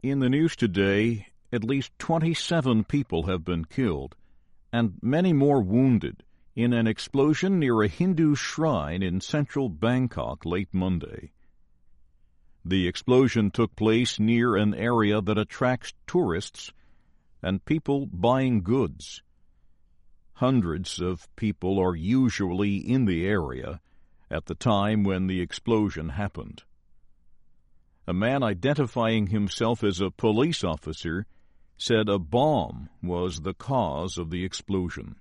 In the news today, at least 27 people have been killed and many more wounded in an explosion near a Hindu shrine in central Bangkok late Monday. The explosion took place near an area that attracts tourists and people buying goods. Hundreds of people are usually in the area at the time when the explosion happened. A man identifying himself as a police officer said a bomb was the cause of the explosion.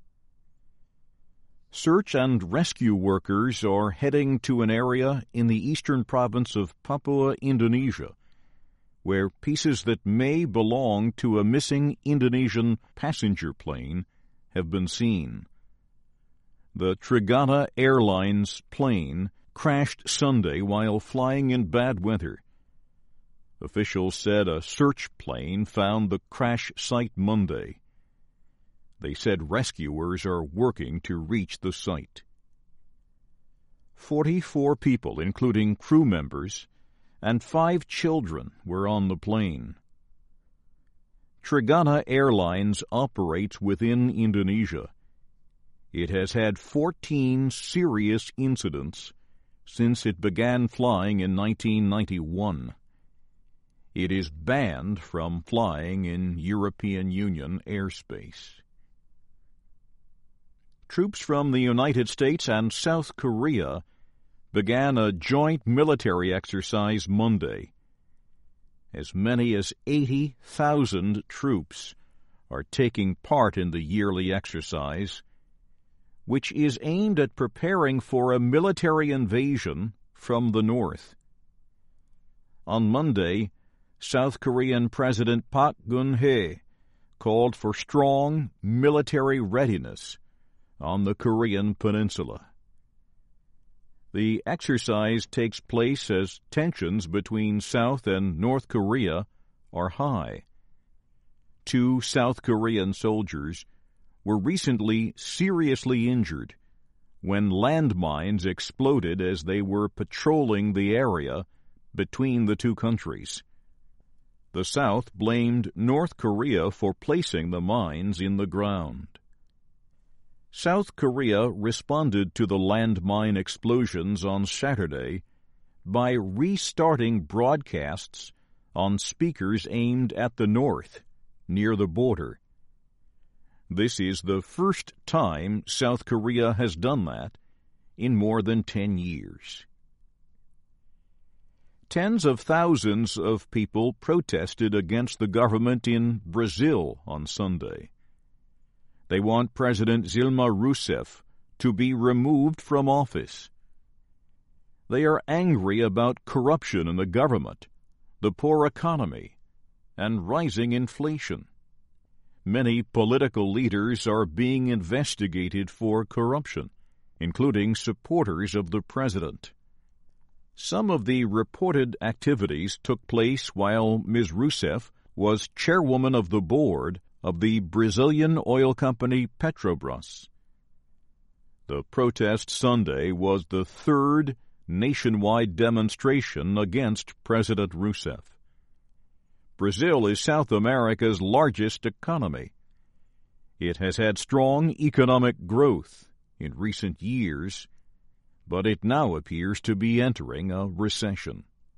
Search and rescue workers are heading to an area in the eastern province of Papua, Indonesia, where pieces that may belong to a missing Indonesian passenger plane have been seen. The Trigana Airlines plane crashed Sunday while flying in bad weather. Officials said a search plane found the crash site Monday. They said rescuers are working to reach the site. 44 people, including crew members, and 5 children were on the plane. Trigana Airlines operates within Indonesia. It has had 14 serious incidents since it began flying in 1991. It is banned from flying in European Union airspace. Troops from the United States and South Korea began a joint military exercise Monday. As many as 80,000 troops are taking part in the yearly exercise, which is aimed at preparing for a military invasion from the north. On Monday, South Korean President Park Geun-hye called for strong military readiness on the Korean peninsula. The exercise takes place as tensions between South and North Korea are high. 2 South Korean soldiers were recently seriously injured when landmines exploded as they were patrolling the area between the two countries. The South blamed North Korea for placing the mines in the ground. South Korea responded to the landmine explosions on Saturday by restarting broadcasts on speakers aimed at the north, near the border. This is the first time South Korea has done that in more than 10 years. Tens of thousands of people protested against the government in Brazil on Sunday. They want President Dilma Rousseff to be removed from office. They are angry about corruption in the government, the poor economy, and rising inflation. Many political leaders are being investigated for corruption, including supporters of the president. Some of the reported activities took place while Ms. Rousseff was chairwoman of the board of the Brazilian oil company Petrobras. The protest Sunday was the 3rd nationwide demonstration against President Rousseff. Brazil is South America's largest economy. It has had strong economic growth in recent years, but it now appears to be entering a recession.